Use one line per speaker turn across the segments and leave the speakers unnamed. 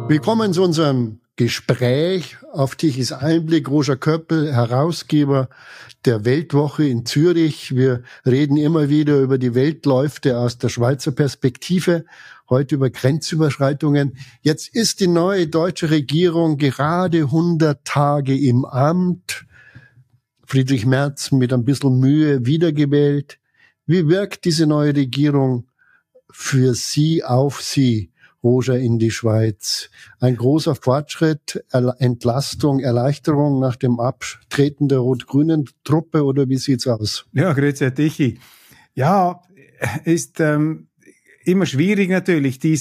Willkommen zu unserem Gespräch auf Tichys Einblick. Roger Köppel, Herausgeber der Weltwoche in Zürich. Wir reden immer wieder über die Weltläufe aus der Schweizer Perspektive, heute über Grenzüberschreitungen. Jetzt ist die neue deutsche Regierung gerade 100 Tage im Amt. Friedrich Merz mit ein bisschen Mühe wiedergewählt. Wie wirkt diese neue Regierung für Sie, auf Sie, Roger, in die Schweiz? Ein großer Fortschritt, Entlastung, Erleichterung nach dem Abtreten der rot-grünen Truppe, oder wie sieht's aus?
Ja, grüezi, Herr Tichy. Ja, ist immer schwierig natürlich, die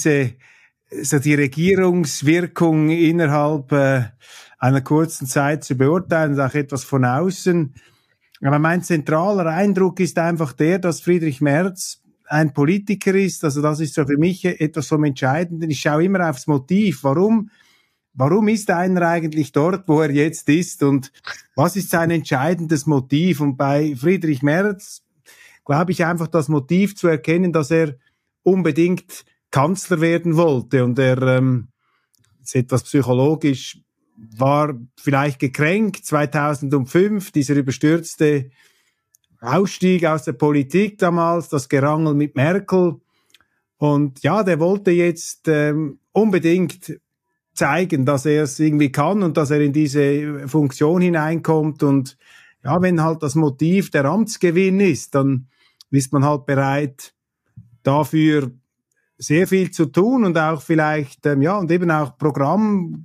Regierungswirkung innerhalb einer kurzen Zeit zu beurteilen, auch etwas von außen. Aber mein zentraler Eindruck ist einfach der, dass Friedrich Merz ein Politiker ist. Also das ist so für mich etwas vom Entscheidenden. Ich schaue immer aufs Motiv. Warum ist einer eigentlich dort, wo er jetzt ist? Und was ist sein entscheidendes Motiv? Und bei Friedrich Merz glaube ich einfach das Motiv zu erkennen, dass er unbedingt Kanzler werden wollte. Und er ist etwas psychologisch, war vielleicht gekränkt 2005, dieser überstürzte Ausstieg aus der Politik damals, das Gerangel mit Merkel. Und ja, der wollte jetzt unbedingt zeigen, dass er es irgendwie kann und dass er in diese Funktion hineinkommt. Und ja, wenn halt das Motiv der Amtsgewinn ist, dann ist man halt bereit, dafür sehr viel zu tun und auch vielleicht, und eben auch Programmpunkte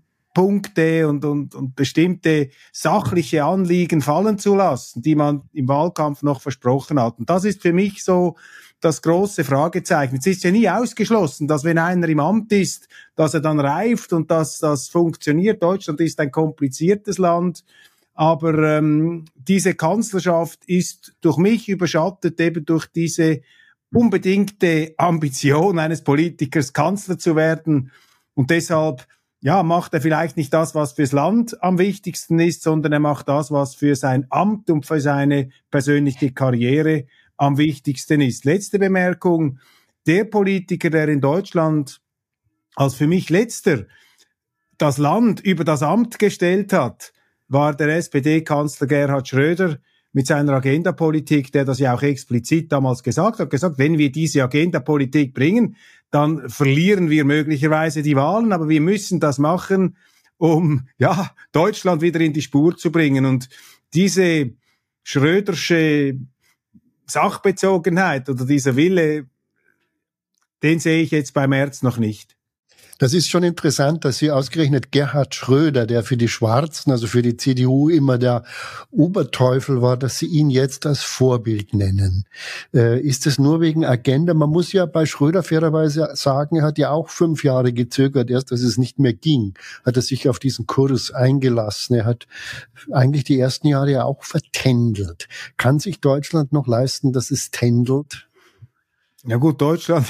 und bestimmte sachliche Anliegen fallen zu lassen, die man im Wahlkampf noch versprochen hat. Und das ist für mich so das große Fragezeichen. Es ist ja nie ausgeschlossen, dass wenn einer im Amt ist, dass er dann reift und dass das funktioniert. Deutschland ist ein kompliziertes Land, aber diese Kanzlerschaft ist durch mich überschattet, eben durch diese unbedingte Ambition eines Politikers, Kanzler zu werden. Und deshalb macht er vielleicht nicht das, was fürs Land am wichtigsten ist, sondern er macht das, was für sein Amt und für seine persönliche Karriere am wichtigsten ist. Letzte Bemerkung: Der Politiker, der in Deutschland als für mich letzter das Land über das Amt gestellt hat, war der SPD-Kanzler Gerhard Schröder mit seiner Agendapolitik, der das ja auch explizit damals gesagt hat, wenn wir diese Agendapolitik bringen, dann verlieren wir möglicherweise die Wahlen, aber wir müssen das machen, um Deutschland wieder in die Spur zu bringen. Und diese Schrödersche Sachbezogenheit oder dieser Wille, den sehe ich jetzt bei Merz noch nicht.
Das ist schon interessant, dass Sie ausgerechnet Gerhard Schröder, der für die Schwarzen, also für die CDU immer der Oberteufel war, dass Sie ihn jetzt als Vorbild nennen. Ist es nur wegen Agenda? Man muss ja bei Schröder fairerweise sagen, er hat ja auch 5 Jahre gezögert, erst als es nicht mehr ging, hat er sich auf diesen Kurs eingelassen. Er hat eigentlich die ersten Jahre ja auch vertändelt. Kann sich Deutschland noch leisten, dass es tändelt?
Ja gut, Deutschland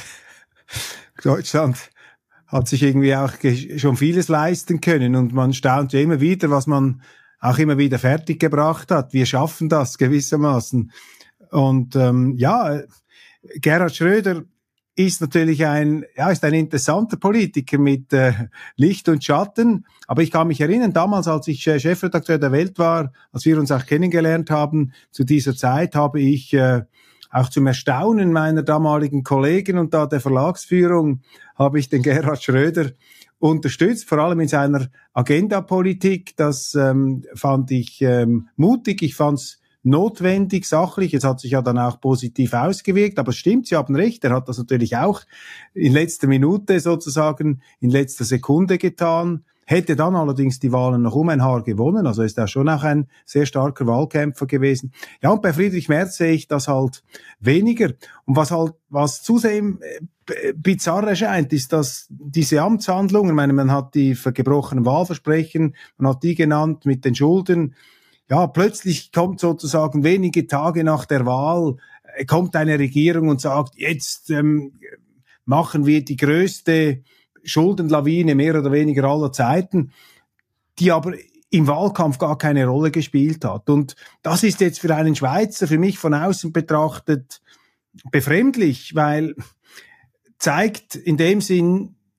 hat sich irgendwie auch schon vieles leisten können und man staunt ja immer wieder, was man auch immer wieder fertiggebracht hat. Wir schaffen das gewissermaßen. Und Gerhard Schröder ist natürlich ist ein interessanter Politiker mit Licht und Schatten. Aber ich kann mich erinnern, damals, als ich Chefredakteur der Welt war, als wir uns auch kennengelernt haben, zu dieser Zeit habe ich auch zum Erstaunen meiner damaligen Kollegen und da der Verlagsführung habe ich den Gerhard Schröder unterstützt, vor allem in seiner Agendapolitik. Das fand ich mutig, ich fand es notwendig, sachlich. Es hat sich ja dann auch positiv ausgewirkt, aber es stimmt, Sie haben recht, er hat das natürlich auch in letzter Minute sozusagen, in letzter Sekunde getan. Hätte dann allerdings die Wahlen noch um ein Haar gewonnen, also ist er schon auch ein sehr starker Wahlkämpfer gewesen. Ja, und bei Friedrich Merz sehe ich das halt weniger. Und was zusehends bizarr erscheint, ist, dass diese Amtshandlungen, ich meine, man hat die gebrochenen Wahlversprechen, man hat die genannt mit den Schulden. Ja, plötzlich kommt sozusagen wenige Tage nach der Wahl, kommt eine Regierung und sagt, jetzt machen wir die größte Schuldenlawine mehr oder weniger aller Zeiten, die aber im Wahlkampf gar keine Rolle gespielt hat. Und das ist jetzt für einen Schweizer, für mich von außen betrachtet, befremdlich, weil zeigt in dem Sinn,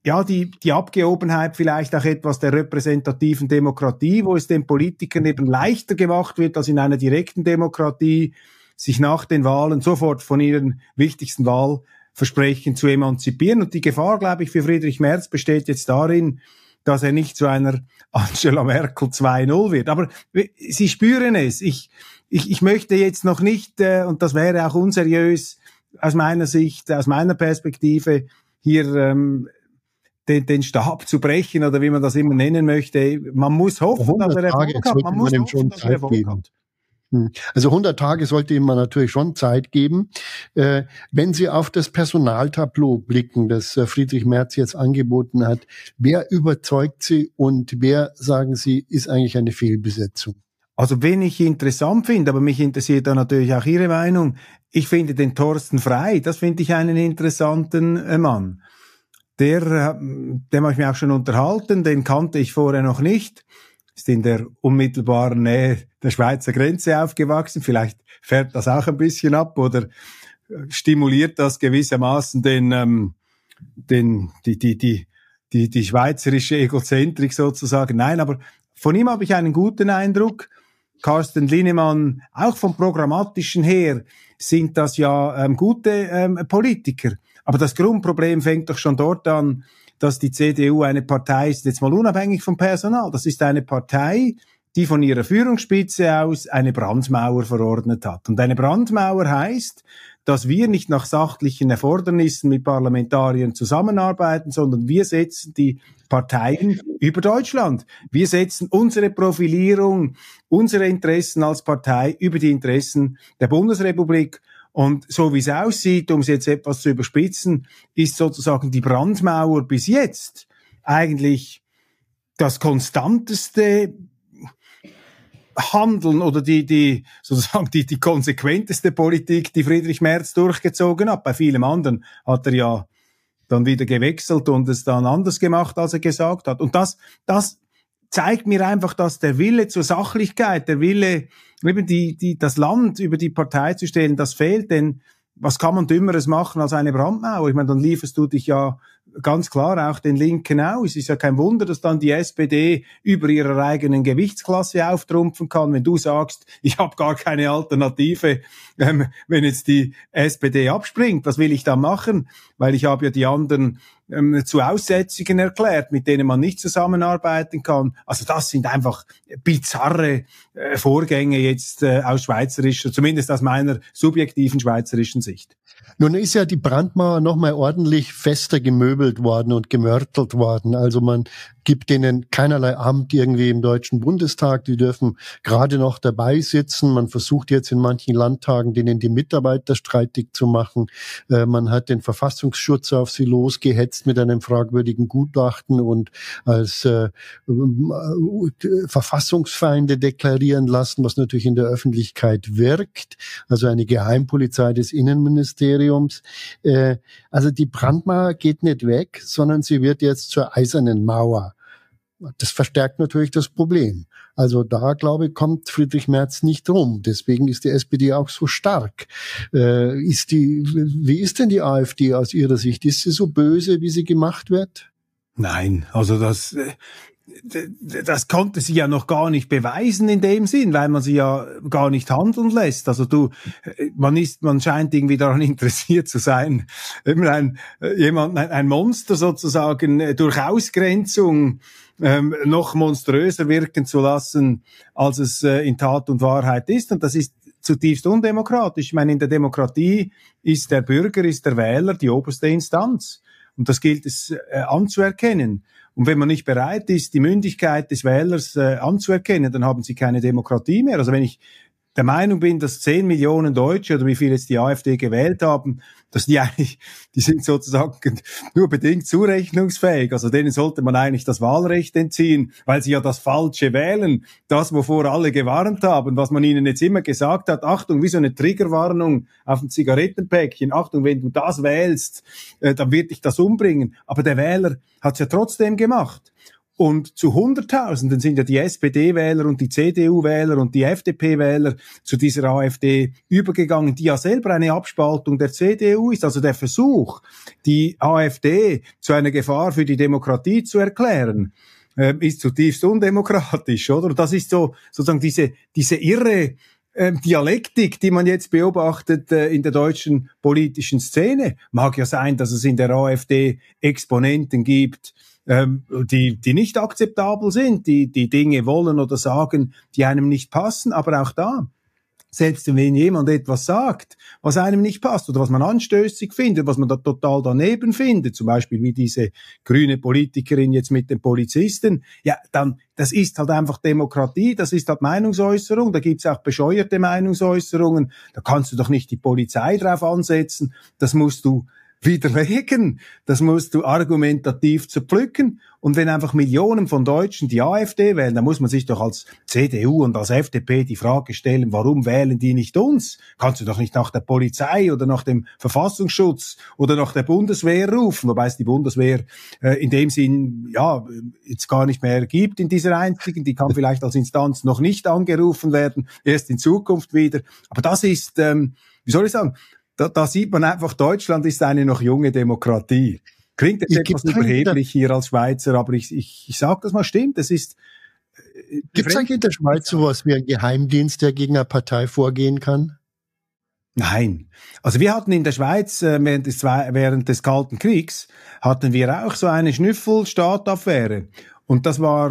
ja, die Abgehobenheit vielleicht auch etwas der repräsentativen Demokratie, wo es den Politikern eben leichter gemacht wird, als in einer direkten Demokratie, sich nach den Wahlen sofort von ihren wichtigsten Wahlversprechen zu emanzipieren. Und die Gefahr, glaube ich, für Friedrich Merz besteht jetzt darin, dass er nicht zu einer Angela Merkel 2.0 wird. Aber Sie spüren es. Ich möchte jetzt noch nicht, und das wäre auch unseriös aus meiner Sicht, aus meiner Perspektive, hier den Stab zu brechen oder wie man das immer nennen möchte. Man muss hoffen, dass er Erfolg hat. Man muss hoffen, dass er Erfolg hat.
Also 100 Tage sollte ihm man natürlich schon Zeit geben. Wenn Sie auf das Personaltableau blicken, das Friedrich Merz jetzt angeboten hat, wer überzeugt Sie und wer, sagen Sie, ist eigentlich eine Fehlbesetzung?
Also wen ich interessant finde, aber mich interessiert da natürlich auch Ihre Meinung. Ich finde den Thorsten Frey, das finde ich einen interessanten Mann. Dem habe ich mich auch schon unterhalten, den kannte ich vorher noch nicht. Ist in der unmittelbaren Nähe der Schweizer Grenze aufgewachsen. Vielleicht fährt das auch ein bisschen ab oder stimuliert das gewissermaßen die schweizerische Egozentrik sozusagen. Nein, aber von ihm habe ich einen guten Eindruck. Carsten Linnemann, auch vom Programmatischen her, sind das ja gute Politiker. Aber das Grundproblem fängt doch schon dort an, dass die CDU eine Partei ist, jetzt mal unabhängig vom Personal. Das ist eine Partei, die von ihrer Führungsspitze aus eine Brandmauer verordnet hat. Und eine Brandmauer heißt, dass wir nicht nach sachlichen Erfordernissen mit Parlamentariern zusammenarbeiten, sondern wir setzen die Parteien über Deutschland. Wir setzen unsere Profilierung, unsere Interessen als Partei über die Interessen der Bundesrepublik. Und so wie es aussieht, um es jetzt etwas zu überspitzen, ist sozusagen die Brandmauer bis jetzt eigentlich das konstanteste Handeln oder die konsequenteste Politik, die Friedrich Merz durchgezogen hat. Bei vielem anderen hat er ja dann wieder gewechselt und es dann anders gemacht, als er gesagt hat. Und das zeigt mir einfach, dass der Wille zur Sachlichkeit, der Wille, eben das Land über die Partei zu stellen, das fehlt, denn was kann man Dümmeres machen als eine Brandmauer? Ich meine, dann lieferst du dich ja ganz klar auch den Linken aus. Ist ja kein Wunder, dass dann die SPD über ihrer eigenen Gewichtsklasse auftrumpfen kann, wenn du sagst, ich habe gar keine Alternative, wenn jetzt die SPD abspringt. Was will ich da machen? Weil ich habe ja die anderen zu Aussätzigen erklärt, mit denen man nicht zusammenarbeiten kann. Also das sind einfach bizarre Vorgänge jetzt aus schweizerischer, zumindest aus meiner subjektiven schweizerischen Sicht.
Nun ist ja die Brandmauer nochmal ordentlich fester gemöbelt worden und gemörtelt worden. Also man gibt denen keinerlei Amt irgendwie im Deutschen Bundestag. Die dürfen gerade noch dabei sitzen. Man versucht jetzt in manchen Landtagen, denen die Mitarbeiter streitig zu machen. Man hat den Verfassungsschutz auf sie losgehetzt mit einem fragwürdigen Gutachten und als Verfassungsfeinde deklarieren lassen, was natürlich in der Öffentlichkeit wirkt. Also eine Geheimpolizei des Innenministeriums. Also die Brandmauer geht nicht weg, sondern sie wird jetzt zur eisernen Mauer. Das verstärkt natürlich das Problem. Also da, glaube ich, kommt Friedrich Merz nicht rum. Deswegen ist die SPD auch so stark. Wie ist denn die AfD aus Ihrer Sicht? Ist sie so böse, wie sie gemacht wird?
Nein, also das konnte sie ja noch gar nicht beweisen in dem Sinn, weil man sie ja gar nicht handeln lässt. Also man scheint irgendwie daran interessiert zu sein, eben ein Monster sozusagen durch Ausgrenzung noch monströser wirken zu lassen, als es in Tat und Wahrheit ist. Und das ist zutiefst undemokratisch. Ich meine, in der Demokratie ist der Bürger, ist der Wähler die oberste Instanz. Und das gilt es anzuerkennen. Und wenn man nicht bereit ist, die Mündigkeit des Wählers anzuerkennen, dann haben sie keine Demokratie mehr. Also wenn ich der Meinung bin, dass 10 Millionen Deutsche oder wie viel jetzt die AfD gewählt haben, dass die sind sozusagen nur bedingt zurechnungsfähig. Also denen sollte man eigentlich das Wahlrecht entziehen, weil sie ja das Falsche wählen. Das, wovor alle gewarnt haben, was man ihnen jetzt immer gesagt hat. Achtung, wie so eine Triggerwarnung auf ein Zigarettenpäckchen. Achtung, wenn du das wählst, dann wird dich das umbringen. Aber der Wähler hat es ja trotzdem gemacht. Und zu Hunderttausenden sind ja die SPD-Wähler und die CDU-Wähler und die FDP-Wähler zu dieser AfD übergegangen, die ja selber eine Abspaltung der CDU ist. Also der Versuch, die AfD zu einer Gefahr für die Demokratie zu erklären, ist zutiefst undemokratisch, oder? Und das ist so sozusagen diese irre Dialektik, die man jetzt beobachtet in der deutschen politischen Szene. Mag ja sein, dass es in der AfD Exponenten gibt, die nicht akzeptabel sind, die Dinge wollen oder sagen, die einem nicht passen, aber auch da, selbst wenn jemand etwas sagt, was einem nicht passt oder was man anstößig findet, was man da total daneben findet, zum Beispiel wie diese grüne Politikerin jetzt mit den Polizisten, ja, dann, das ist halt einfach Demokratie, das ist halt Meinungsäußerung, da gibt's auch bescheuerte Meinungsäußerungen, da kannst du doch nicht die Polizei drauf ansetzen, das musst du widerlegen, das musst du argumentativ zerpflücken. Und wenn einfach Millionen von Deutschen die AfD wählen, dann muss man sich doch als CDU und als FDP die Frage stellen, warum wählen die nicht uns? Kannst du doch nicht nach der Polizei oder nach dem Verfassungsschutz oder nach der Bundeswehr rufen, wobei es die Bundeswehr in dem Sinn ja jetzt gar nicht mehr gibt in dieser einzigen, die kann vielleicht als Instanz noch nicht angerufen werden, erst in Zukunft wieder. Aber das ist, wie soll ich sagen, da sieht man einfach, Deutschland ist eine noch junge Demokratie. Klingt jetzt etwas überheblich hier als Schweizer, aber ich sage das mal, stimmt, es ist...
Gibt es eigentlich in der Schweiz sowas wie einen Geheimdienst, der gegen eine Partei vorgehen kann?
Nein. Also wir hatten in der Schweiz während des Kalten Kriegs hatten wir auch so eine Schnüffelstaat-Affäre. Und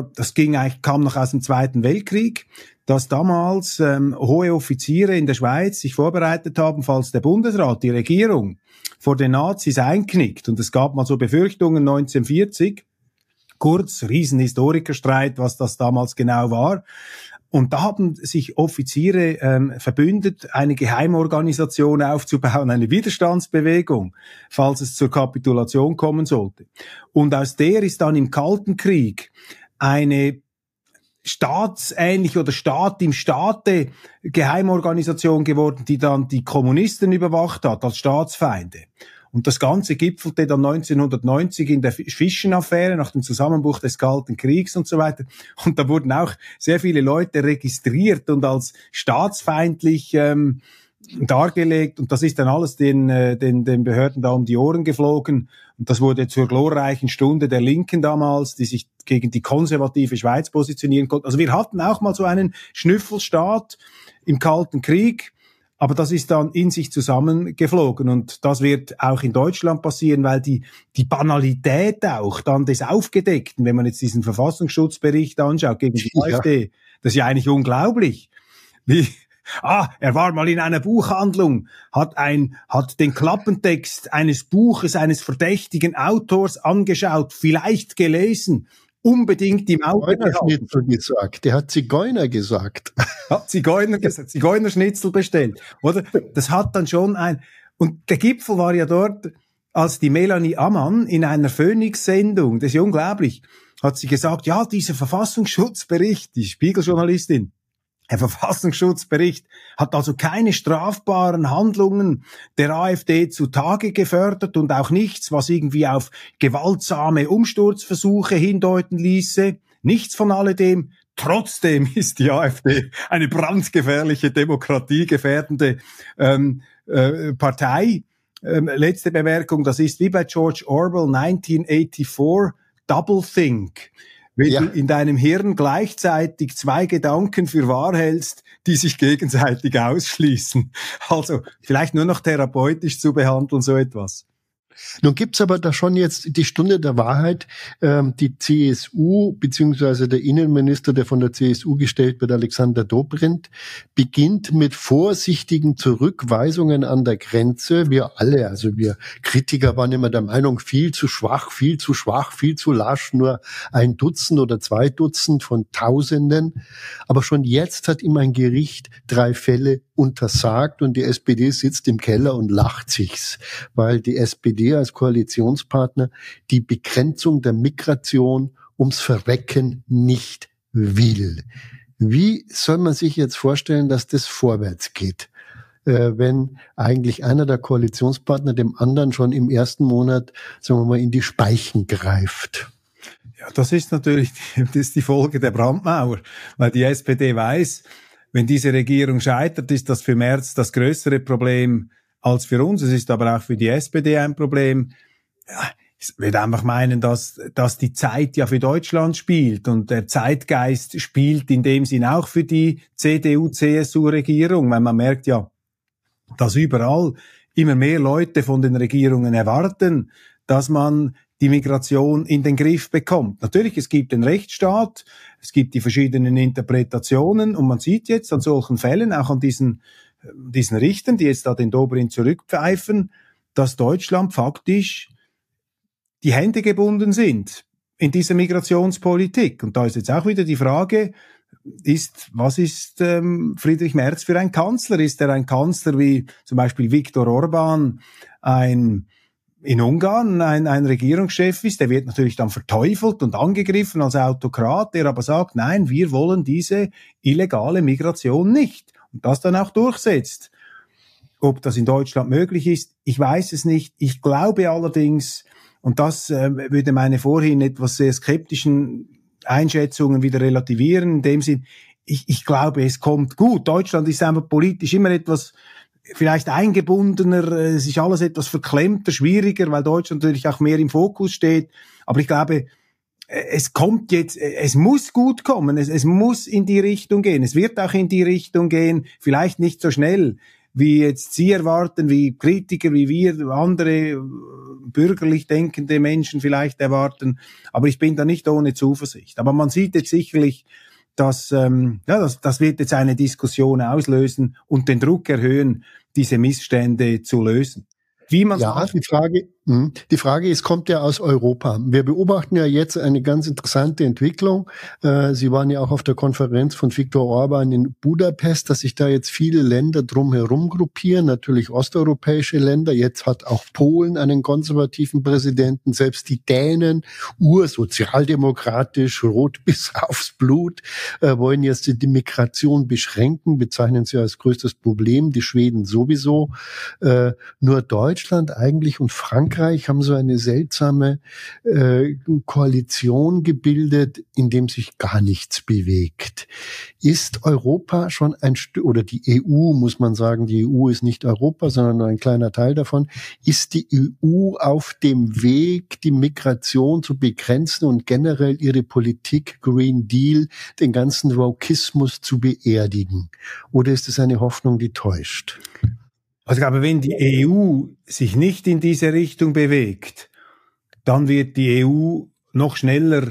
kam noch aus dem Zweiten Weltkrieg, dass damals hohe Offiziere in der Schweiz sich vorbereitet haben, falls der Bundesrat, die Regierung, vor den Nazis einknickt. Und es gab mal so Befürchtungen 1940, kurz, Riesenhistorikerstreit, was das damals genau war. Und da haben sich Offiziere verbündet, eine Geheimorganisation aufzubauen, eine Widerstandsbewegung, falls es zur Kapitulation kommen sollte. Und aus der ist dann im Kalten Krieg eine staatsähnliche oder Staat im Staate Geheimorganisation geworden, die dann die Kommunisten überwacht hat als Staatsfeinde. Und das Ganze gipfelte dann 1990 in der Fischen-Affäre nach dem Zusammenbruch des Kalten Kriegs und so weiter. Und da wurden auch sehr viele Leute registriert und als staatsfeindlich dargelegt. Und das ist dann alles den Behörden da um die Ohren geflogen. Und das wurde zur glorreichen Stunde der Linken damals, die sich gegen die konservative Schweiz positionieren konnten. Also wir hatten auch mal so einen Schnüffelstaat im Kalten Krieg. Aber das ist dann in sich zusammengeflogen und das wird auch in Deutschland passieren, weil die Banalität auch dann des Aufgedeckten, wenn man jetzt diesen Verfassungsschutzbericht anschaut gegen die AfD, das ist ja eigentlich unglaublich. Er war mal in einer Buchhandlung, hat den Klappentext eines Buches eines verdächtigen Autors angeschaut, vielleicht gelesen, unbedingt im Auge
gesagt. Der hat Zigeuner gesagt.
Hat Zigeunerschnitzel bestellt, oder? Das hat dann schon und der Gipfel war ja dort, als die Melanie Ammann in einer Phoenix-Sendung, das ist ja unglaublich, hat sie gesagt, ja, dieser Verfassungsschutzbericht, die Spiegeljournalistin, der Verfassungsschutzbericht hat also keine strafbaren Handlungen der AfD zutage gefördert und auch nichts, was irgendwie auf gewaltsame Umsturzversuche hindeuten ließe. Nichts von alledem. Trotzdem ist die AfD eine brandgefährliche, demokratiegefährdende Partei. Letzte Bemerkung, das ist wie bei George Orwell 1984, Doublethink. Wenn du in deinem Hirn gleichzeitig zwei Gedanken für wahr hältst, die sich gegenseitig ausschließen. Also vielleicht nur noch therapeutisch zu behandeln, so etwas.
Nun gibt's aber da schon jetzt die Stunde der Wahrheit. Die CSU beziehungsweise der Innenminister, der von der CSU gestellt wird, Alexander Dobrindt, beginnt mit vorsichtigen Zurückweisungen an der Grenze. Wir alle, also wir Kritiker waren immer der Meinung, viel zu schwach, viel zu lasch, nur 1 Dutzend oder 2 Dutzend von Tausenden. Aber schon jetzt hat ihm ein Gericht 3 Fälle untersagt und die SPD sitzt im Keller und lacht sich's, weil die SPD als Koalitionspartner die Begrenzung der Migration ums Verrecken nicht will. Wie soll man sich jetzt vorstellen, dass das vorwärts geht, wenn eigentlich einer der Koalitionspartner dem anderen schon im ersten Monat, sagen wir mal, in die Speichen greift?
Ja, das ist natürlich die Folge der Brandmauer, weil die SPD weiß, wenn diese Regierung scheitert, ist das für Merz das größere Problem als für uns. Es ist aber auch für die SPD ein Problem. Ja, ich würde einfach meinen, dass die Zeit ja für Deutschland spielt und der Zeitgeist spielt in dem Sinn auch für die CDU-CSU-Regierung, weil man merkt ja, dass überall immer mehr Leute von den Regierungen erwarten, dass man die Migration in den Griff bekommt. Natürlich, es gibt den Rechtsstaat, es gibt die verschiedenen Interpretationen und man sieht jetzt an solchen Fällen, auch an diesen Richtern, die jetzt da den Dobrindt zurückpfeifen, dass Deutschland faktisch die Hände gebunden sind in dieser Migrationspolitik. Und da ist jetzt auch wieder die Frage, was ist Friedrich Merz für ein Kanzler? Ist er ein Kanzler wie zum Beispiel Viktor Orban, in Ungarn ein Regierungschef ist, der wird natürlich dann verteufelt und angegriffen als Autokrat, der aber sagt, nein, wir wollen diese illegale Migration nicht und das dann auch durchsetzt. Ob das in Deutschland möglich ist, ich weiß es nicht. Ich glaube allerdings, und das würde meine vorhin etwas sehr skeptischen Einschätzungen wieder relativieren, in dem Sinn, ich glaube, es kommt gut. Deutschland ist einfach politisch immer etwas vielleicht eingebundener, es ist alles etwas verklemmter, schwieriger, weil Deutschland natürlich auch mehr im Fokus steht. Aber ich glaube, es kommt jetzt, es muss gut kommen, es muss in die Richtung gehen, es wird auch in die Richtung gehen, vielleicht nicht so schnell, wie jetzt Sie erwarten, wie Kritiker, wie wir, andere bürgerlich denkende Menschen vielleicht erwarten. Aber ich bin da nicht ohne Zuversicht. Aber man sieht jetzt sicherlich, das wird jetzt eine Diskussion auslösen und den Druck erhöhen, diese Missstände zu lösen. Wie man
die Frage ist, kommt ja aus Europa. Wir beobachten ja jetzt eine ganz interessante Entwicklung. Sie waren ja auch auf der Konferenz von Viktor Orban in Budapest, dass sich da jetzt viele Länder drumherum gruppieren, natürlich osteuropäische Länder. Jetzt hat auch Polen einen konservativen Präsidenten, selbst die Dänen, ursozialdemokratisch, rot bis aufs Blut, wollen jetzt die Migration beschränken, bezeichnen sie als größtes Problem, die Schweden sowieso. Nur Deutschland eigentlich und Frankreich haben so eine seltsame Koalition gebildet, in dem sich gar nichts bewegt. Ist Europa schon ein Stück, oder die EU, muss man sagen, die EU ist nicht Europa, sondern nur ein kleiner Teil davon, ist die EU auf dem Weg, die Migration zu begrenzen und generell ihre Politik, Green Deal, den ganzen Wokismus zu beerdigen? Oder ist es eine Hoffnung, die täuscht?
Also ich glaube, wenn die EU sich nicht in diese Richtung bewegt, dann wird die EU noch schneller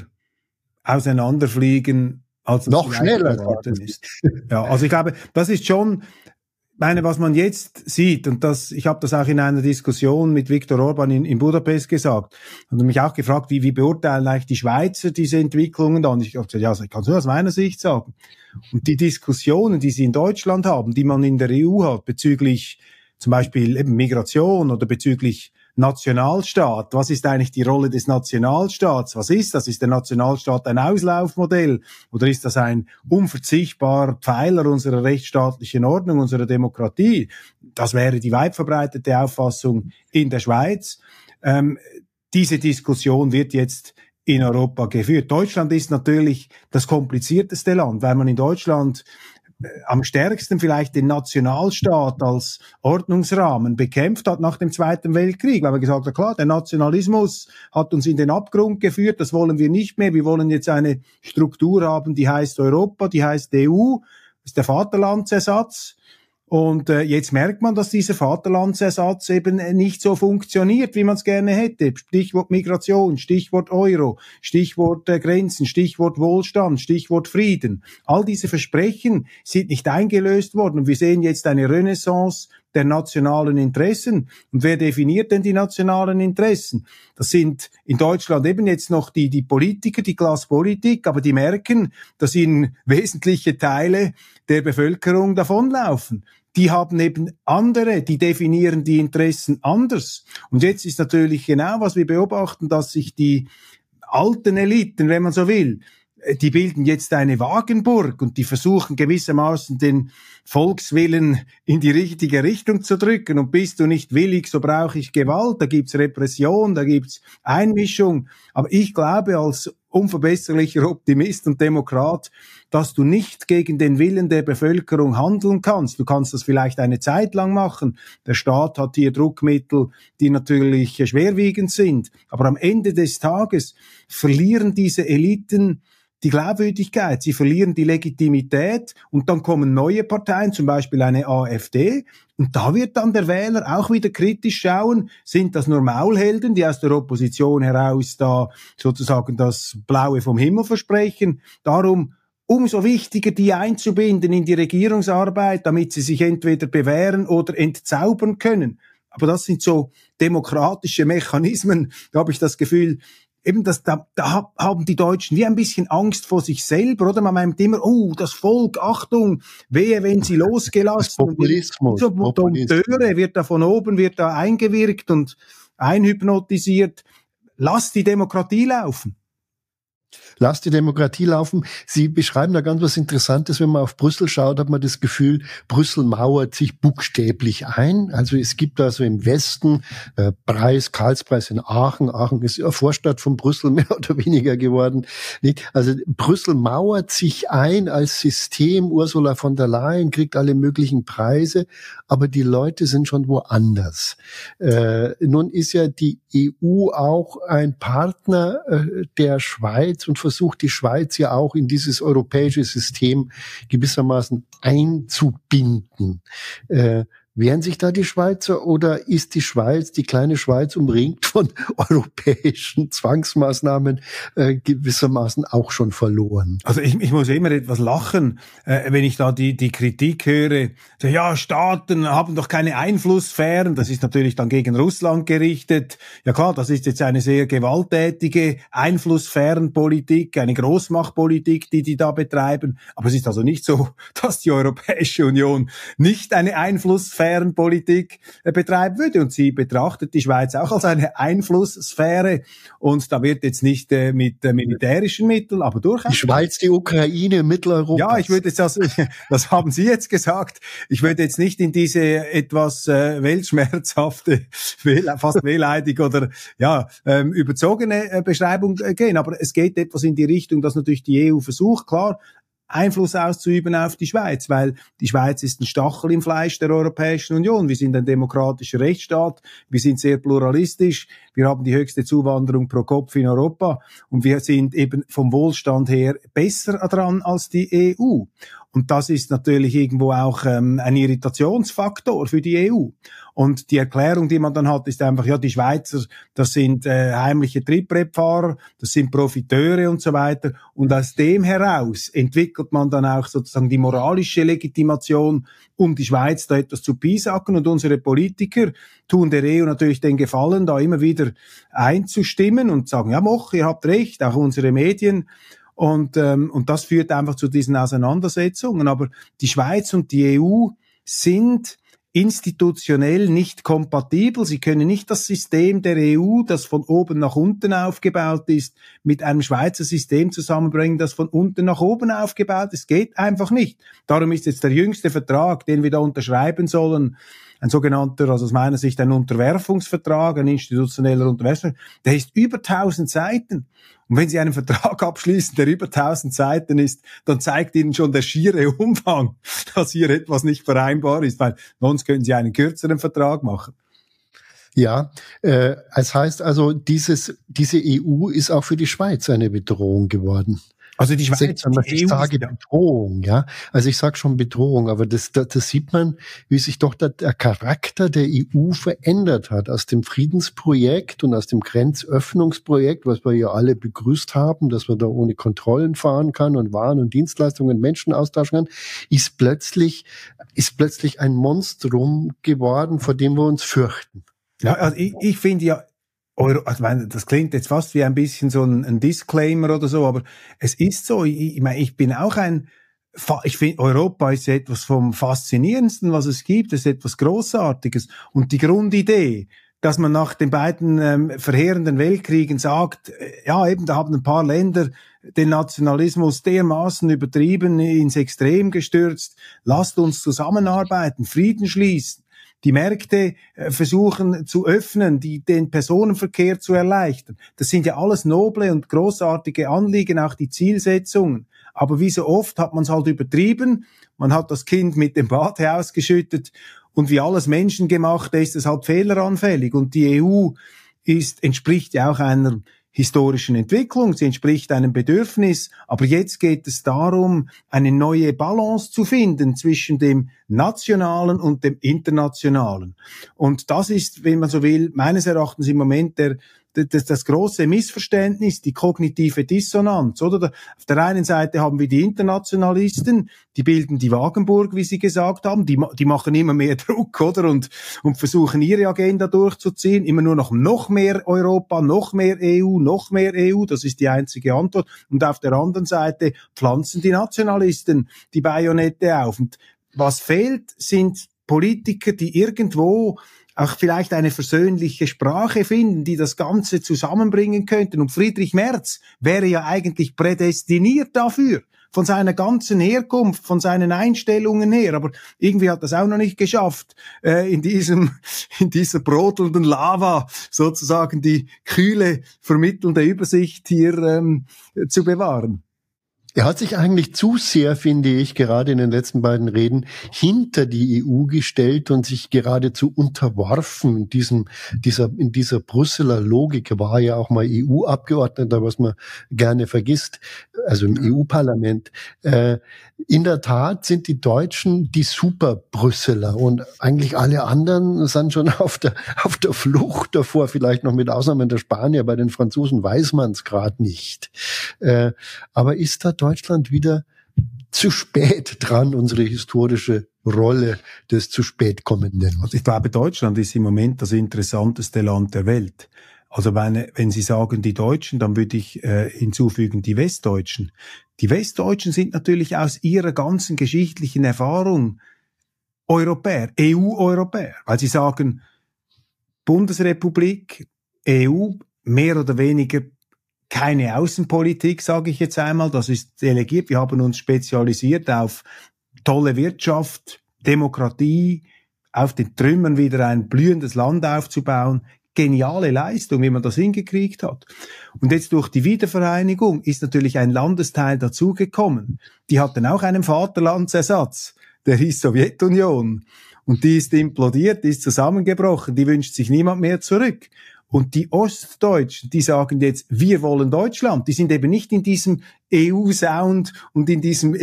auseinanderfliegen, als es
noch schneller
erwartet ist. Ja, also ich glaube, das ist schon, was man jetzt sieht, und ich habe das auch in einer Diskussion mit Viktor Orban in Budapest gesagt, und mich auch gefragt, wie beurteilen eigentlich die Schweizer diese Entwicklungen dann? Ich habe gesagt, ja, ich kann es nur aus meiner Sicht sagen. Und die Diskussionen, die sie in Deutschland haben, die man in der EU hat, bezüglich zum Beispiel eben Migration oder bezüglich Nationalstaat. Was ist eigentlich die Rolle des Nationalstaats? Was ist das? Ist der Nationalstaat ein Auslaufmodell oder ist das ein unverzichtbarer Pfeiler unserer rechtsstaatlichen Ordnung, unserer Demokratie? Das wäre die weit verbreitete Auffassung in der Schweiz. Diese Diskussion wird jetzt in Europa geführt. Deutschland ist natürlich das komplizierteste Land, weil man in Deutschland am stärksten vielleicht den Nationalstaat als Ordnungsrahmen bekämpft hat nach dem Zweiten Weltkrieg, weil man gesagt hat, klar, der Nationalismus hat uns in den Abgrund geführt, das wollen wir nicht mehr, wir wollen jetzt eine Struktur haben, die heißt Europa, die heißt EU, das ist der Vaterlandsersatz. Und jetzt merkt man, dass dieser Vaterlandsersatz eben nicht so funktioniert, wie man es gerne hätte. Stichwort Migration, Stichwort Euro, Stichwort Grenzen, Stichwort Wohlstand, Stichwort Frieden. All diese Versprechen sind nicht eingelöst worden. Und wir sehen jetzt eine Renaissance der nationalen Interessen. Und wer definiert denn die nationalen Interessen? Das sind in Deutschland eben jetzt noch die Politiker, die Klasspolitik, aber die merken, dass ihnen wesentliche Teile der Bevölkerung davonlaufen. Die haben eben andere, die definieren die Interessen anders. Und jetzt ist natürlich genau, was wir beobachten, dass sich die alten Eliten, wenn man so will, die bilden jetzt eine Wagenburg und die versuchen gewissermaßen den Volkswillen in die richtige Richtung zu drücken. Und bist du nicht willig, so brauche ich Gewalt. Da gibt's Repression, da gibt's Einmischung. Aber ich glaube, als unverbesserlicher Optimist und Demokrat, dass du nicht gegen den Willen der Bevölkerung handeln kannst. Du kannst das vielleicht eine Zeit lang machen. Der Staat hat hier Druckmittel, die natürlich schwerwiegend sind. Aber am Ende des Tages verlieren diese Eliten die Glaubwürdigkeit, sie verlieren die Legitimität und dann kommen neue Parteien, zum Beispiel eine AfD, und da wird dann der Wähler auch wieder kritisch schauen, sind das nur Maulhelden, die aus der Opposition heraus da sozusagen das Blaue vom Himmel versprechen. Darum umso wichtiger, die einzubinden in die Regierungsarbeit, damit sie sich entweder bewähren oder entzaubern können. Aber das sind so demokratische Mechanismen, da habe ich das Gefühl, eben da haben die Deutschen wie ein bisschen Angst vor sich selber, oder? Man meint immer, das Volk, Achtung, wehe, wenn sie losgelassen.
Populismus.
So Dompteure wird da von oben, wird da eingewirkt und einhypnotisiert. Lass die Demokratie laufen.
Lass die Demokratie laufen. Sie beschreiben da ganz was Interessantes. Wenn man auf Brüssel schaut, hat man das Gefühl, Brüssel mauert sich buchstäblich ein. Also es gibt also im Westen Karlspreis in Aachen. Aachen ist ja Vorstadt von Brüssel mehr oder weniger geworden. Also Brüssel mauert sich ein als System. Ursula von der Leyen kriegt alle möglichen Preise, aber die Leute sind schon woanders. Nun ist ja die EU auch ein Partner der Schweiz und versucht die Schweiz ja auch in dieses europäische System gewissermaßen einzubinden. Wehren sich da die Schweizer oder ist die Schweiz, die kleine Schweiz, umringt von europäischen Zwangsmaßnahmen gewissermaßen auch schon verloren?
Also ich muss immer etwas lachen, wenn ich da die Kritik höre. Ja, Staaten haben doch keine Einflusssphären. Das ist natürlich dann gegen Russland gerichtet. Ja klar, das ist jetzt eine sehr gewalttätige Einflusssphärenpolitik, eine Großmachtpolitik, die da betreiben. Aber es ist also nicht so, dass die Europäische Union nicht eine Einflusssphärenpolitik betreiben würde. Und sie betrachtet die Schweiz auch als eine Einflusssphäre. Und da wird jetzt nicht mit militärischen Mitteln, aber durchaus. Die
Schweiz, die Ukraine, Mitteleuropa.
Ja, ich würde jetzt das haben Sie jetzt gesagt. Ich würde jetzt nicht in diese etwas weltschmerzhafte, fast wehleidig oder überzogene Beschreibung gehen. Aber es geht etwas in die Richtung, dass natürlich die EU versucht, klar, Einfluss auszuüben auf die Schweiz, weil die Schweiz ist ein Stachel im Fleisch der Europäischen Union. Wir sind ein demokratischer Rechtsstaat, wir sind sehr pluralistisch, wir haben die höchste Zuwanderung pro Kopf in Europa und wir sind eben vom Wohlstand her besser dran als die EU. Und das ist natürlich irgendwo auch ein Irritationsfaktor für die EU. Und die Erklärung, die man dann hat, ist einfach, ja, die Schweizer, das sind heimliche Trittbrettfahrer, das sind Profiteure und so weiter. Und aus dem heraus entwickelt man dann auch sozusagen die moralische Legitimation, um die Schweiz da etwas zu piesacken. Und unsere Politiker tun der EU natürlich den Gefallen, da immer wieder einzustimmen und sagen, ja, ihr habt recht, auch unsere Medien. Und das führt einfach zu diesen Auseinandersetzungen. Aber die Schweiz und die EU sind institutionell nicht kompatibel. Sie können nicht das System der EU, das von oben nach unten aufgebaut ist, mit einem Schweizer System zusammenbringen, das von unten nach oben aufgebaut ist. Geht einfach nicht. Darum ist jetzt der jüngste Vertrag, den wir da unterschreiben sollen, ein sogenannter, also aus meiner Sicht ein Unterwerfungsvertrag, ein institutioneller Unterwerfungsvertrag, der ist über 1000 Seiten. Und wenn Sie einen Vertrag abschließen, der über 1000 Seiten ist, dann zeigt Ihnen schon der schiere Umfang, dass hier etwas nicht vereinbar ist, weil sonst können Sie einen kürzeren Vertrag machen.
Ja, es heißt also, diese EU ist auch für die Schweiz eine Bedrohung geworden.
Also die Schweiz,
ich sage Bedrohung, ja. Also ich sage schon Bedrohung, aber das sieht man, wie sich doch der Charakter der EU verändert hat. Aus dem Friedensprojekt und aus dem Grenzöffnungsprojekt, was wir ja alle begrüßt haben, dass man da ohne Kontrollen fahren kann und Waren und Dienstleistungen, Menschen austauschen kann, ist plötzlich ein Monstrum geworden, vor dem wir uns fürchten.
Ja, also ich finde ja, das klingt jetzt fast wie ein bisschen so ein Disclaimer oder so, aber es ist so, ich meine, ich bin auch ich finde, Europa ist etwas vom Faszinierendsten, was es gibt, es ist etwas Großartiges. Und die Grundidee, dass man nach den beiden verheerenden Weltkriegen sagt, ja eben, da haben ein paar Länder den Nationalismus dermaßen übertrieben, ins Extrem gestürzt, lasst uns zusammenarbeiten, Frieden schließen. die Märkte versuchen zu öffnen, den Personenverkehr zu erleichtern. Das sind ja alles noble und großartige Anliegen, auch die Zielsetzungen. Aber wie so oft hat man es halt übertrieben. Man hat das Kind mit dem Bade ausgeschüttet und wie alles Menschengemachte ist es halt fehleranfällig. Und die EU entspricht ja auch einer historischen Entwicklung, sie entspricht einem Bedürfnis, aber jetzt geht es darum, eine neue Balance zu finden zwischen dem Nationalen und dem Internationalen. Und das ist, wenn man so will, meines Erachtens im Moment das große Missverständnis, die kognitive Dissonanz, oder? Auf der einen Seite haben wir die Internationalisten, die bilden die Wagenburg, wie Sie gesagt haben, die machen immer mehr Druck, oder? Und versuchen ihre Agenda durchzuziehen, immer nur noch mehr Europa, noch mehr EU, das ist die einzige Antwort. Und auf der anderen Seite pflanzen die Nationalisten die Bajonette auf. Und was fehlt, sind Politiker, die irgendwo auch vielleicht eine versöhnliche Sprache finden, die das Ganze zusammenbringen könnten. Und Friedrich Merz wäre ja eigentlich prädestiniert dafür, von seiner ganzen Herkunft, von seinen Einstellungen her. Aber irgendwie hat das auch noch nicht geschafft, in dieser brodelnden Lava sozusagen die kühle, vermittelnde Übersicht hier zu bewahren.
Er hat sich eigentlich zu sehr, finde ich, gerade in den letzten beiden Reden hinter die EU gestellt und sich geradezu unterworfen. In dieser Brüsseler Logik war ja auch mal EU-Abgeordneter, was man gerne vergisst, also im EU-Parlament. In der Tat sind die Deutschen die Super-Brüsseler und eigentlich alle anderen sind schon auf der Flucht davor, vielleicht noch mit Ausnahme der Spanier. Bei den Franzosen weiß man es gerade nicht. Aber ist da Deutschland wieder zu spät dran, unsere historische Rolle des zu spät kommenden?
Also ich glaube, Deutschland ist im Moment das interessanteste Land der Welt. Also wenn Sie sagen die Deutschen, dann würde ich hinzufügen die Westdeutschen. Die Westdeutschen sind natürlich aus ihrer ganzen geschichtlichen Erfahrung Europäer, EU-Europäer, weil sie sagen, Bundesrepublik, EU, mehr oder weniger keine Außenpolitik, sage ich jetzt einmal, das ist delegiert. Wir haben uns spezialisiert auf tolle Wirtschaft, Demokratie, auf den Trümmern wieder ein blühendes Land aufzubauen. Geniale Leistung, wie man das hingekriegt hat. Und jetzt durch die Wiedervereinigung ist natürlich ein Landesteil dazugekommen. Die hatten auch einen Vaterlandsersatz, der hieß Sowjetunion. Und die ist implodiert, die ist zusammengebrochen, die wünscht sich niemand mehr zurück. Und die Ostdeutschen, die sagen jetzt, wir wollen Deutschland. Die sind eben nicht in diesem EU-Sound und in diesem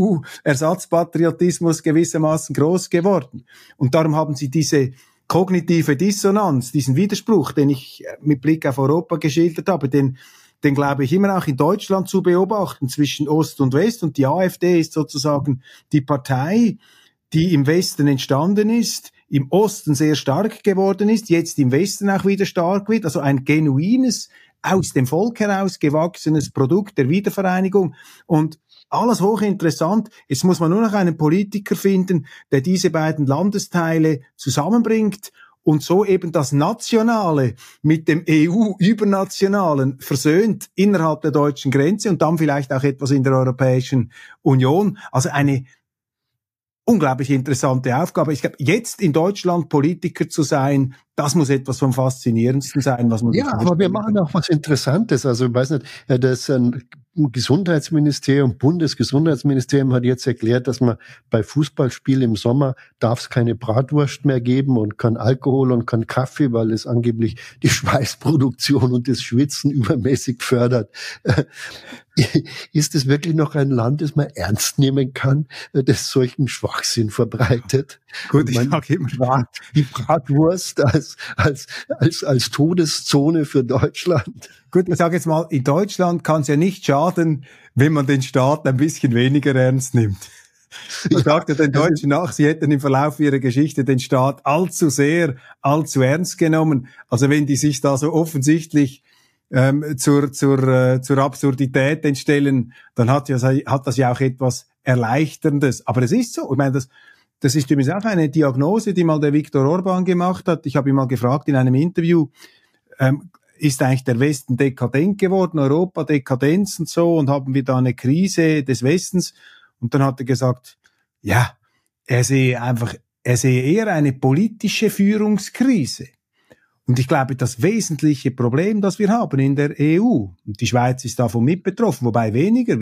EU-Ersatzpatriotismus gewissermaßen groß geworden. Und darum haben sie diese kognitive Dissonanz, diesen Widerspruch, den ich mit Blick auf Europa geschildert habe, den glaube ich immer auch in Deutschland zu beobachten zwischen Ost und West. Und die AfD ist sozusagen die Partei, die im Westen entstanden ist, im Osten sehr stark geworden ist, jetzt im Westen auch wieder stark wird. Also ein genuines, aus dem Volk heraus gewachsenes Produkt der Wiedervereinigung. Und alles hochinteressant. Jetzt muss man nur noch einen Politiker finden, der diese beiden Landesteile zusammenbringt und so eben das Nationale mit dem EU-Übernationalen versöhnt innerhalb der deutschen Grenze und dann vielleicht auch etwas in der Europäischen Union. Also eine unglaublich interessante Aufgabe. Ich glaube, jetzt in Deutschland Politiker zu sein, das muss etwas vom Faszinierendsten sein, was man...
Ja, aber wir machen auch was Interessantes. Also ich weiß nicht, das Gesundheitsministerium, Bundesgesundheitsministerium hat jetzt erklärt, dass man bei Fußballspielen im Sommer darf es keine Bratwurst mehr geben und kein Alkohol und kein Kaffee, weil es angeblich die Schweißproduktion und das Schwitzen übermäßig fördert. Ist es wirklich noch ein Land, das man ernst nehmen kann, das solchen Schwachsinn verbreitet?
Gut, ich sage immer,
die Bratwurst als Todeszone für Deutschland.
Gut, ich sage jetzt mal, in Deutschland kann es ja nicht schaden, wenn man den Staat ein bisschen weniger ernst nimmt. Man sagt ja den Deutschen nach, sie hätten im Verlauf ihrer Geschichte den Staat allzu ernst genommen. Also wenn die sich da so offensichtlich zur Absurdität entstellen, dann hat das ja auch etwas Erleichterndes. Aber es ist so. Ich meine, das ist übrigens auch eine Diagnose, die mal der Viktor Orban gemacht hat. Ich habe ihn mal gefragt in einem Interview, ist eigentlich der Westen dekadent geworden, Europa Dekadenz und so, und haben wir da eine Krise des Westens? Und dann hat er gesagt, ja, er sehe einfach er sehe eher eine politische Führungskrise. Und ich glaube, das wesentliche Problem, das wir haben in der EU, und die Schweiz ist davon mit betroffen, wobei weniger,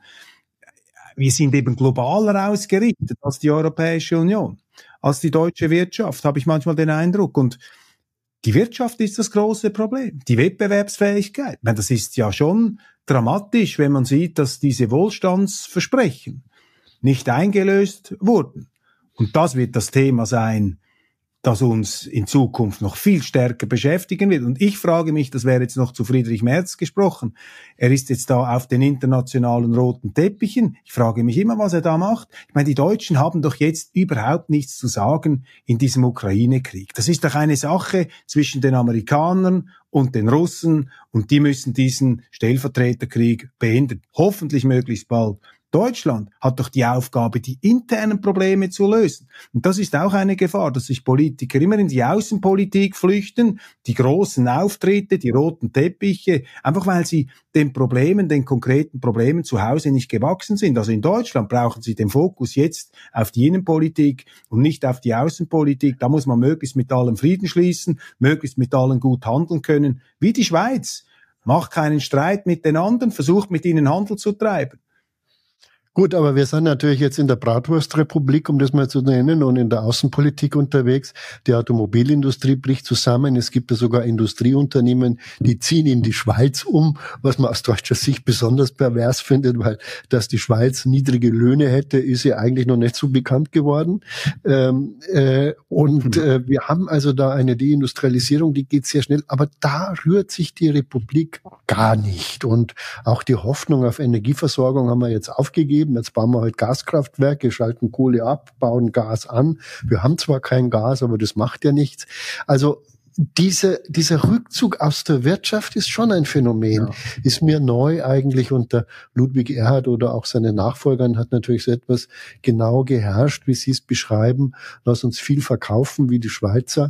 wir sind eben globaler ausgerichtet als die Europäische Union, als die deutsche Wirtschaft, habe ich manchmal den Eindruck. Und die Wirtschaft ist das große Problem, die Wettbewerbsfähigkeit. Ich meine, das ist ja schon dramatisch, wenn man sieht, dass diese Wohlstandsversprechen nicht eingelöst wurden. Und das wird das Thema sein, das uns in Zukunft noch viel stärker beschäftigen wird. Und ich frage mich, das wäre jetzt noch zu Friedrich Merz gesprochen, er ist jetzt da auf den internationalen roten Teppichen. Ich frage mich immer, was er da macht. Ich meine, die Deutschen haben doch jetzt überhaupt nichts zu sagen in diesem Ukraine-Krieg. Das ist doch eine Sache zwischen den Amerikanern und den Russen, und die müssen diesen Stellvertreterkrieg beenden. Hoffentlich möglichst bald. Deutschland hat doch die Aufgabe, die internen Probleme zu lösen. Und das ist auch eine Gefahr, dass sich Politiker immer in die Außenpolitik flüchten, die großen Auftritte, die roten Teppiche, einfach weil sie den konkreten Problemen zu Hause nicht gewachsen sind. Also in Deutschland brauchen sie den Fokus jetzt auf die Innenpolitik und nicht auf die Außenpolitik. Da muss man möglichst mit allen Frieden schließen, möglichst mit allen gut handeln können. Wie die Schweiz. Macht keinen Streit mit den anderen, versucht mit ihnen Handel zu treiben.
Gut, aber wir sind natürlich jetzt in der Bratwurstrepublik, um das mal zu nennen, und in der Außenpolitik unterwegs. Die Automobilindustrie bricht zusammen. Es gibt ja sogar Industrieunternehmen, die ziehen in die Schweiz um, was man aus deutscher Sicht besonders pervers findet, weil dass die Schweiz niedrige Löhne hätte, ist ja eigentlich noch nicht so bekannt geworden. Wir haben also da eine Deindustrialisierung, die geht sehr schnell, aber da rührt sich die Republik gar nicht. Und auch die Hoffnung auf Energieversorgung haben wir jetzt aufgegeben. Jetzt bauen wir halt Gaskraftwerke, schalten Kohle ab, bauen Gas an. Wir haben zwar kein Gas, aber das macht ja nichts. Also dieser Rückzug aus der Wirtschaft ist schon ein Phänomen. Ja. Ist mir neu eigentlich unter Ludwig Erhard oder auch seinen Nachfolgern hat natürlich so etwas genau geherrscht, wie Sie es beschreiben. Lass uns viel verkaufen wie die Schweizer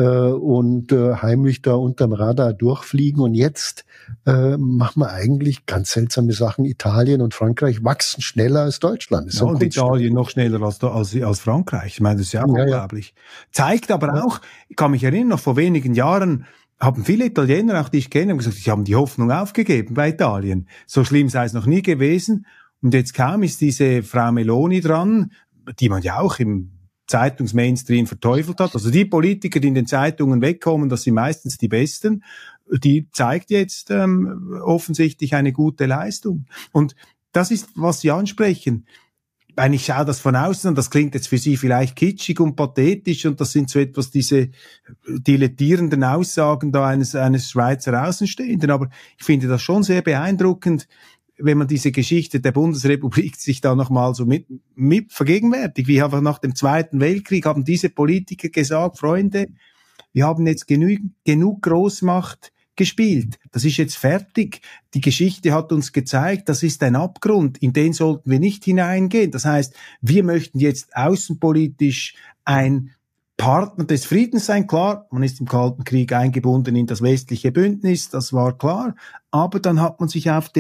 und heimlich da unterm Radar durchfliegen. Und jetzt machen wir eigentlich ganz seltsame Sachen. Italien und Frankreich wachsen schneller als Deutschland.
Ja, und Italien noch schneller als Frankreich. Ich meine, das ist ja auch unglaublich. Zeigt aber auch, ich kann mich erinnern, noch vor wenigen Jahren haben viele Italiener, auch die ich kenne, gesagt, sie haben die Hoffnung aufgegeben bei Italien. So schlimm sei es noch nie gewesen. Und jetzt kaum ist diese Frau Meloni dran, die man ja auch im Zeitungsmainstream verteufelt hat. Also die Politiker, die in den Zeitungen wegkommen, das sind meistens die Besten. Die zeigt jetzt offensichtlich eine gute Leistung. Und das ist, was Sie ansprechen. Wenn ich schaue das von außen an, das klingt jetzt für Sie vielleicht kitschig und pathetisch, und das sind so etwas diese dilettierenden Aussagen da eines Schweizer Außenstehenden. Aber ich finde das schon sehr beeindruckend, wenn man diese Geschichte der Bundesrepublik sich da nochmal so mit vergegenwärtigt. Wie einfach nach dem Zweiten Weltkrieg haben diese Politiker gesagt, Freunde, wir haben jetzt genug Großmacht gespielt. Das ist jetzt fertig. Die Geschichte hat uns gezeigt, das ist ein Abgrund, in den sollten wir nicht hineingehen. Das heißt, wir möchten jetzt außenpolitisch ein Partner des Friedens sein. Klar, man ist im Kalten Krieg eingebunden in das westliche Bündnis, das war klar. Aber dann hat man sich auf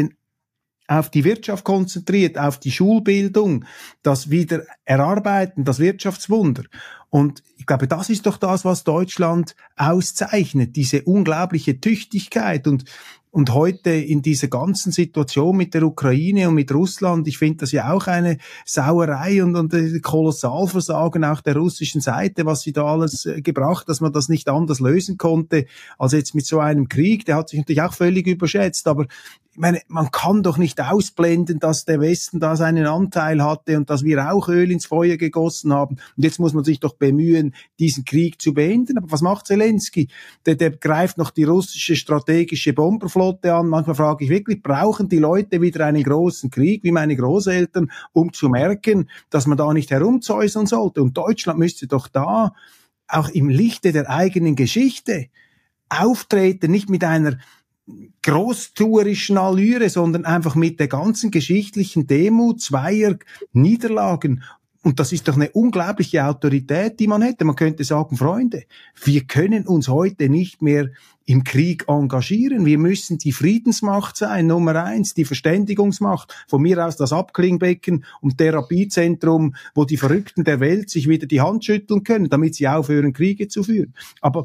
die Wirtschaft konzentriert, auf die Schulbildung, das Wiedererarbeiten, das Wirtschaftswunder. Und ich glaube, das ist doch das, was Deutschland auszeichnet, diese unglaubliche Tüchtigkeit. Und heute in dieser ganzen Situation mit der Ukraine und mit Russland, ich finde das ja auch eine Sauerei und Kolossalversagen auch der russischen Seite, was sie da alles gebracht, dass man das nicht anders lösen konnte, als jetzt mit so einem Krieg. Der hat sich natürlich auch völlig überschätzt, aber ich meine, man kann doch nicht ausblenden, dass der Westen da seinen Anteil hatte und dass wir auch Öl ins Feuer gegossen haben. Und jetzt muss man sich doch bemühen, diesen Krieg zu beenden. Aber was macht Zelensky? Der greift noch die russische strategische Bomberflotte an. Manchmal frage ich wirklich, brauchen die Leute wieder einen großen Krieg, wie meine Großeltern, um zu merken, dass man da nicht herumzäuseln sollte? Und Deutschland müsste doch da auch im Lichte der eigenen Geschichte auftreten, nicht mit einer großtuerischen Allüre, sondern einfach mit der ganzen geschichtlichen Demut zweier Niederlagen. Und das ist doch eine unglaubliche Autorität, die man hätte. Man könnte sagen, Freunde, wir können uns heute nicht mehr im Krieg engagieren. Wir müssen die Friedensmacht sein, Nummer 1, die Verständigungsmacht. Von mir aus das Abklingbecken und Therapiezentrum, wo die Verrückten der Welt sich wieder die Hand schütteln können, damit sie aufhören, Kriege zu führen. Aber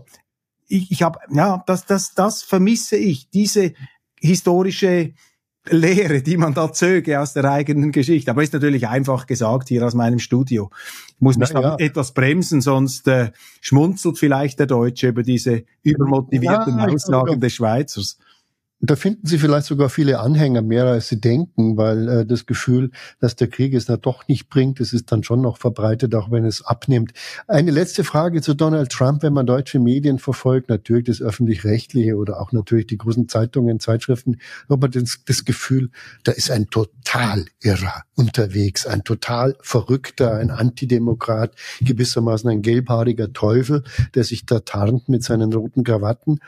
das vermisse ich, diese historische Lehre, die man da zöge aus der eigenen Geschichte. Aber ist natürlich einfach gesagt hier aus meinem Studio. Ich muss mich da etwas bremsen, sonst schmunzelt vielleicht der Deutsche über diese übermotivierten Aussagen des Schweizers.
Da finden Sie vielleicht sogar viele Anhänger, mehr als Sie denken, weil das Gefühl, dass der Krieg es da doch nicht bringt, das ist dann schon noch verbreitet, auch wenn es abnimmt. Eine letzte Frage zu Donald Trump, wenn man deutsche Medien verfolgt, natürlich das Öffentlich-Rechtliche oder auch natürlich die großen Zeitungen, Zeitschriften, hat man das Gefühl, da ist ein total Irrer unterwegs, ein total Verrückter, ein Antidemokrat, gewissermaßen ein gelbhaariger Teufel, der sich da tarnt mit seinen roten Krawatten.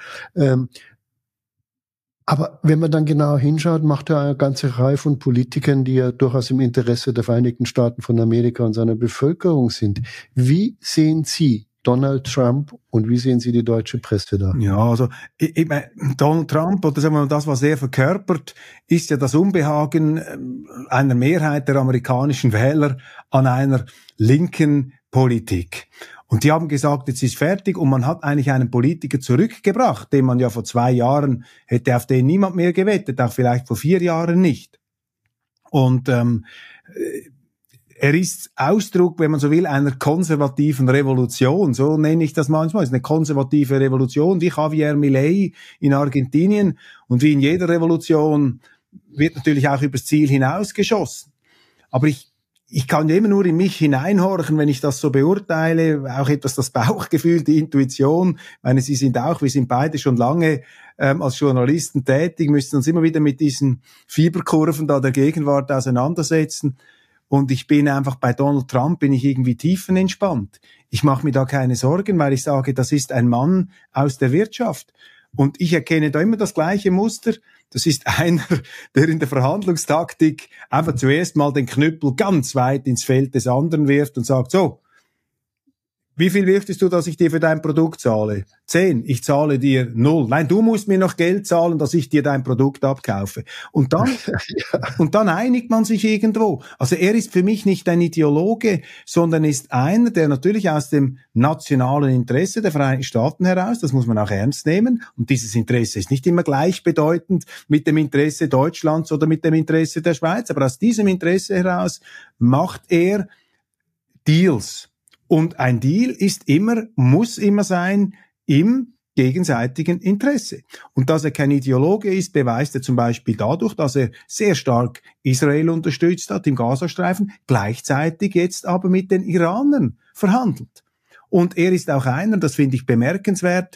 Aber wenn man dann genau hinschaut, macht er eine ganze Reihe von Politikern, die ja durchaus im Interesse der Vereinigten Staaten von Amerika und seiner Bevölkerung sind. Wie sehen Sie Donald Trump und wie sehen Sie die deutsche Presse da?
Ja, also Donald Trump, oder sagen wir mal das, was er verkörpert, ist ja das Unbehagen einer Mehrheit der amerikanischen Wähler an einer linken Politik. Und die haben gesagt, jetzt ist fertig, und man hat eigentlich einen Politiker zurückgebracht, den man ja vor 2 Jahren hätte auf den niemand mehr gewettet, auch vielleicht vor 4 Jahren nicht. Und er ist Ausdruck, wenn man so will, einer konservativen Revolution, so nenne ich das manchmal. Es ist eine konservative Revolution, wie Javier Milei in Argentinien, und wie in jeder Revolution wird natürlich auch übers Ziel hinausgeschossen. Aber ich kann immer nur in mich hineinhorchen, wenn ich das so beurteile, auch etwas das Bauchgefühl, die Intuition. Ich meine, wir sind beide schon lange als Journalisten tätig, müssen uns immer wieder mit diesen Fieberkurven da der Gegenwart auseinandersetzen. Und ich bin einfach bei Donald Trump, bin ich irgendwie tiefenentspannt. Ich mache mir da keine Sorgen, weil ich sage, das ist ein Mann aus der Wirtschaft. Und ich erkenne da immer das gleiche Muster. Das ist einer, der in der Verhandlungstaktik einfach zuerst mal den Knüppel ganz weit ins Feld des anderen wirft und sagt, so, wie viel möchtest du, dass ich dir für dein Produkt zahle? 10, ich zahle dir 0. Nein, du musst mir noch Geld zahlen, dass ich dir dein Produkt abkaufe. Und dann einigt man sich irgendwo. Also er ist für mich nicht ein Ideologe, sondern ist einer, der natürlich aus dem nationalen Interesse der Vereinigten Staaten heraus, das muss man auch ernst nehmen, und dieses Interesse ist nicht immer gleichbedeutend mit dem Interesse Deutschlands oder mit dem Interesse der Schweiz, aber aus diesem Interesse heraus macht er Deals. Und ein Deal muss immer sein im gegenseitigen Interesse. Und dass er kein Ideologe ist, beweist er zum Beispiel dadurch, dass er sehr stark Israel unterstützt hat im Gazastreifen, gleichzeitig jetzt aber mit den Iranern verhandelt. Und er ist auch einer, das finde ich bemerkenswert,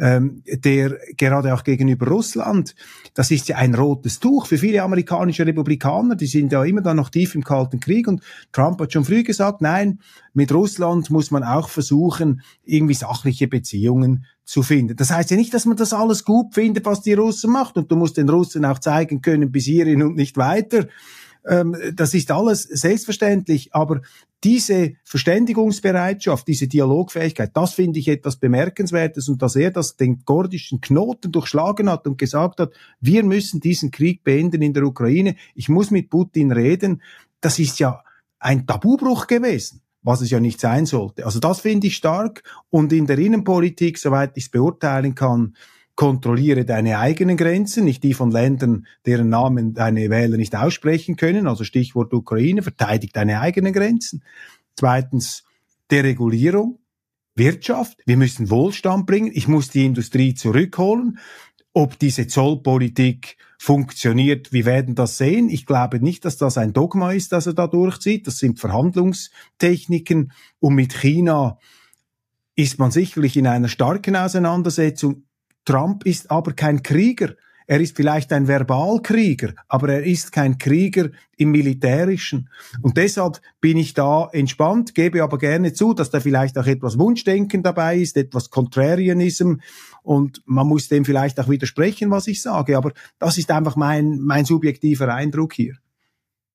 der gerade auch gegenüber Russland, das ist ja ein rotes Tuch für viele amerikanische Republikaner, die sind ja immer da noch tief im Kalten Krieg, und Trump hat schon früh gesagt, nein, mit Russland muss man auch versuchen, irgendwie sachliche Beziehungen zu finden. Das heißt ja nicht, dass man das alles gut findet, was die Russen macht, und du musst den Russen auch zeigen können, bis hierhin und nicht weiter. Das ist alles selbstverständlich, aber diese Verständigungsbereitschaft, diese Dialogfähigkeit, das finde ich etwas Bemerkenswertes, und dass er den gordischen Knoten durchschlagen hat und gesagt hat, wir müssen diesen Krieg beenden in der Ukraine, ich muss mit Putin reden, das ist ja ein Tabubruch gewesen, was es ja nicht sein sollte. Also das finde ich stark, und in der Innenpolitik, soweit ich es beurteilen kann, kontrolliere deine eigenen Grenzen, nicht die von Ländern, deren Namen deine Wähler nicht aussprechen können, also Stichwort Ukraine, verteidigt deine eigenen Grenzen. Zweitens, Deregulierung, Wirtschaft, wir müssen Wohlstand bringen, ich muss die Industrie zurückholen. Ob diese Zollpolitik funktioniert, wir werden das sehen. Ich glaube nicht, dass das ein Dogma ist, das er da durchzieht, das sind Verhandlungstechniken, und mit China ist man sicherlich in einer starken Auseinandersetzung. Trump ist aber kein Krieger. Er ist vielleicht ein Verbalkrieger, aber er ist kein Krieger im Militärischen. Und deshalb bin ich da entspannt, gebe aber gerne zu, dass da vielleicht auch etwas Wunschdenken dabei ist, etwas Contrarianism, und man muss dem vielleicht auch widersprechen, was ich sage. Aber das ist einfach mein subjektiver Eindruck hier.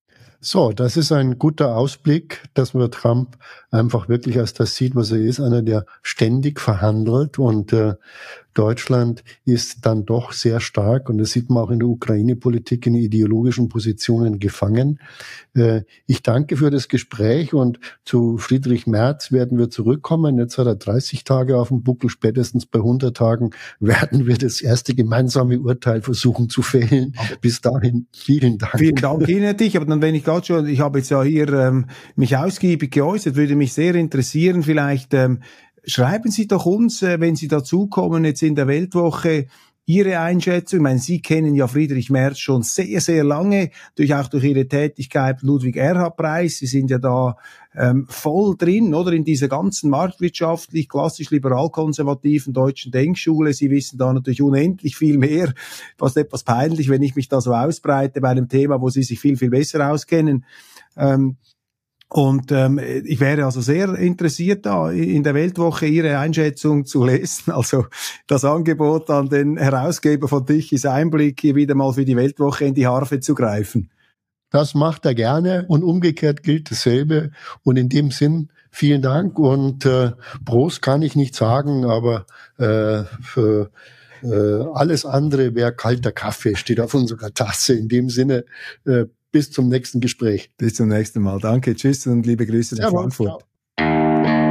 So, das ist ein guter Ausblick, dass man Trump einfach wirklich als das sieht, was er ist, einer, der ständig verhandelt, und Deutschland ist dann doch sehr stark, und das sieht man auch in der Ukraine-Politik, in ideologischen Positionen gefangen. Ich danke für das Gespräch, und zu Friedrich Merz werden wir zurückkommen. Jetzt hat er 30 Tage auf dem Buckel, spätestens bei 100 Tagen werden wir das erste gemeinsame Urteil versuchen zu fällen. Bis dahin, vielen Dank.
Vielen Dank Ihnen, aber dann, wenn ich gerade schon, ich habe jetzt ja hier mich ausgiebig geäußert, würde mich sehr interessieren, vielleicht schreiben Sie doch uns, wenn Sie dazukommen, jetzt in der Weltwoche, Ihre Einschätzung. Ich meine, Sie kennen ja Friedrich Merz schon sehr, sehr lange, auch durch Ihre Tätigkeit Ludwig-Erhard-Preis. Sie sind ja da voll drin, oder, in dieser ganzen marktwirtschaftlich, klassisch liberal-konservativen deutschen Denkschule. Sie wissen da natürlich unendlich viel mehr. Fast etwas peinlich, wenn ich mich da so ausbreite bei einem Thema, wo Sie sich viel, viel besser auskennen. Ich wäre also sehr interessiert, da in der Weltwoche Ihre Einschätzung zu lesen. Also das Angebot an den Herausgeber von Tichys Einblick, hier wieder mal für die Weltwoche in die Harfe zu greifen.
Das macht er gerne, und umgekehrt gilt dasselbe. Und in dem Sinn, vielen Dank, und Prost kann ich nicht sagen, aber für alles andere wäre kalter Kaffee, steht auf unserer Tasse. In dem Sinne, bis zum nächsten Gespräch.
Bis zum nächsten Mal. Danke, tschüss und liebe Grüße nach Frankfurt. Ciao.